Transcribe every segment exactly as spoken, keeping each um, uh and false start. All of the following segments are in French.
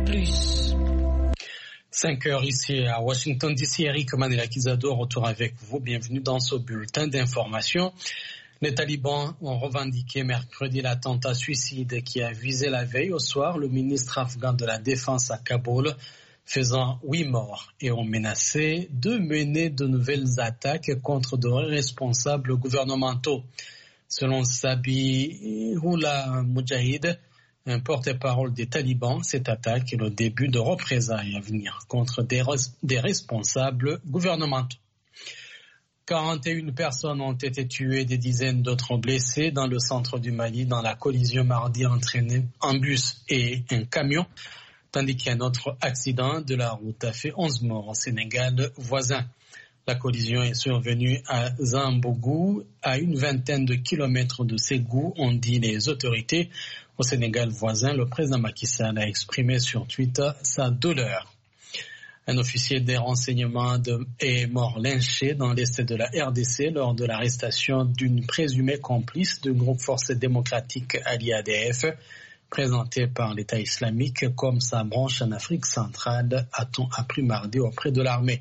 plus. cinq heures ici à Washington D C, Eric Manela-Kizado, retour avec vous. Bienvenue dans ce bulletin d'information. Les talibans ont revendiqué mercredi l'attentat suicide qui a visé la veille au soir le ministre afghan de la Défense à Kaboul, faisant huit morts, et ont menacé de mener de nouvelles attaques contre de responsables gouvernementaux. Selon Zabihullah Mujahid, un porte-parole des talibans, cette attaque est le début de représailles à venir contre des, res- des responsables gouvernementaux. quarante et une personnes ont été tuées, des dizaines d'autres blessées dans le centre du Mali dans la collision mardi entraînée un bus et un camion, tandis qu'un autre accident de la route a fait onze morts au Sénégal voisin. La collision est survenue à Zambougou, à une vingtaine de kilomètres de Ségou, ont dit les autorités. Au Sénégal voisin, le président Macky Sall a exprimé sur Twitter sa douleur. Un officier des renseignements de, est mort lynché dans l'est de la R D C lors de l'arrestation d'une présumée complice du groupe Forces démocratiques allié A D F, présenté par l'État islamique comme sa branche en Afrique centrale, a-t-on appris mardi auprès de l'armée.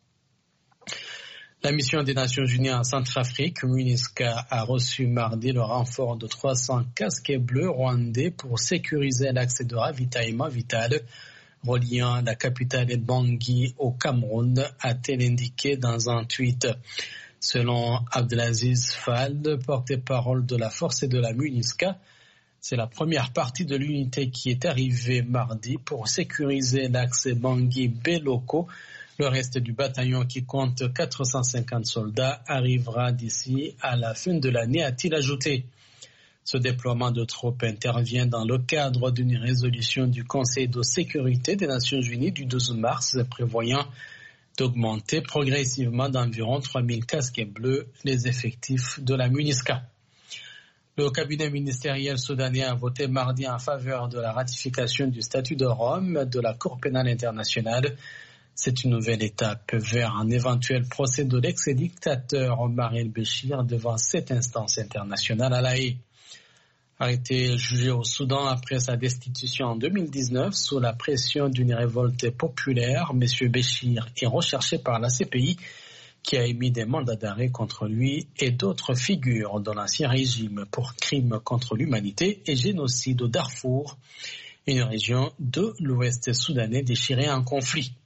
La mission des Nations Unies en Centrafrique, MINUSCA, a reçu mardi le renfort de trois cents casques bleus rwandais pour sécuriser l'accès de ravitaillement vital reliant la capitale Bangui au Cameroun, a-t-elle indiqué dans un tweet. Selon Abdelaziz Fall, porte-parole de la force et de la MINUSCA, c'est la première partie de l'unité qui est arrivée mardi pour sécuriser l'accès Bangui-Beloko. Le reste du bataillon, qui compte quatre cent cinquante soldats, arrivera d'ici à la fin de l'année, a-t-il ajouté. Ce déploiement de troupes intervient dans le cadre d'une résolution du Conseil de sécurité des Nations Unies du douze mars, prévoyant d'augmenter progressivement d'environ trois mille casques bleus les effectifs de la MINUSCA. Le cabinet ministériel soudanais a voté mardi en faveur de la ratification du statut de Rome de la Cour pénale internationale. C'est une nouvelle étape vers un éventuel procès de l'ex-dictateur Omar el-Béchir devant cette instance internationale à La Haye. Arrêté jugé au Soudan après sa destitution en deux mille dix-neuf sous la pression d'une révolte populaire, M. Béchir est recherché par la C P I qui a émis des mandats d'arrêt contre lui et d'autres figures de l'ancien régime pour crimes contre l'humanité et génocide au Darfour, une région de l'ouest soudanais déchirée en conflit.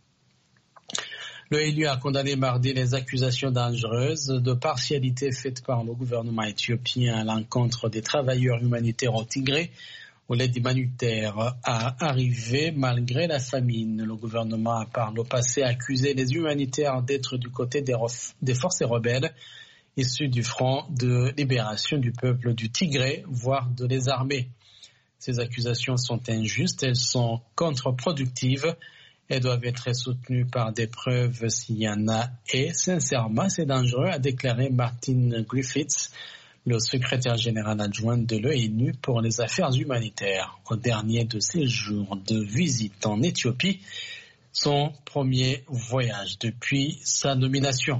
Le L U a condamné mardi les accusations dangereuses de partialité faites par le gouvernement éthiopien à l'encontre des travailleurs humanitaires au Tigré, où l'aide humanitaire a arrivé malgré la famine. Le gouvernement a par le passé accusé les humanitaires d'être du côté des, ref- des forces rebelles issues du Front de libération du peuple du Tigré, voire de les armer. Ces accusations sont injustes, elles sont contre-productives. Elles doivent être soutenues par des preuves s'il y en a. Et sincèrement, c'est dangereux, a déclaré Martin Griffiths, le secrétaire général adjoint de l'ONU pour les affaires humanitaires, au dernier de ses jours de visite en Éthiopie, son premier voyage depuis sa nomination.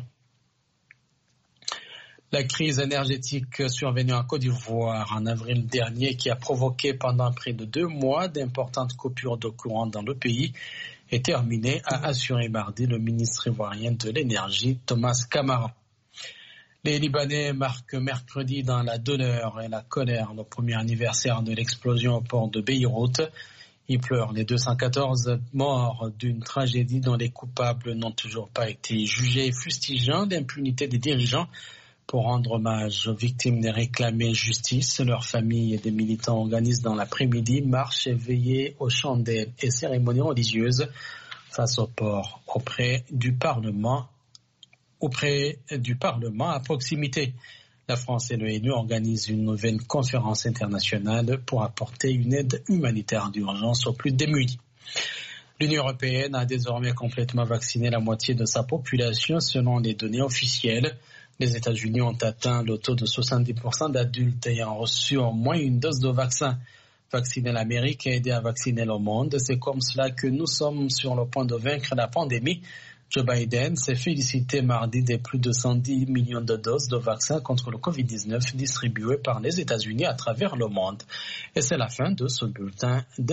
La crise énergétique survenue en Côte d'Ivoire en avril dernier, qui a provoqué pendant près de deux mois d'importantes coupures de courant dans le pays, est terminé, a assuré mardi le ministre ivoirien de l'énergie Thomas Kamara. Les Libanais marquent mercredi dans la douleur et la colère le premier anniversaire de l'explosion au port de Beyrouth. Ils pleurent les deux cent quatorze morts d'une tragédie dont les coupables n'ont toujours pas été jugés, fustigeant l'impunité des dirigeants. Pour rendre hommage aux victimes et réclamer justice, leurs familles et des militants organisent dans l'après-midi marches et veillées aux chandelles et cérémonies religieuses face au port auprès du Parlement, auprès du Parlement à proximité. La France et l'ONU organisent une nouvelle conférence internationale pour apporter une aide humanitaire d'urgence aux plus démunis. L'Union européenne a désormais complètement vacciné la moitié de sa population selon les données officielles. Les États-Unis ont atteint le taux de soixante-dix pour cent d'adultes ayant reçu au moins une dose de vaccin. Vacciner l'Amérique et aider à vacciner le monde, c'est comme cela que nous sommes sur le point de vaincre la pandémie. Joe Biden s'est félicité mardi des plus de cent dix millions de doses de vaccins contre le covid dix-neuf distribuées par les États-Unis à travers le monde. Et c'est la fin de ce bulletin d'information.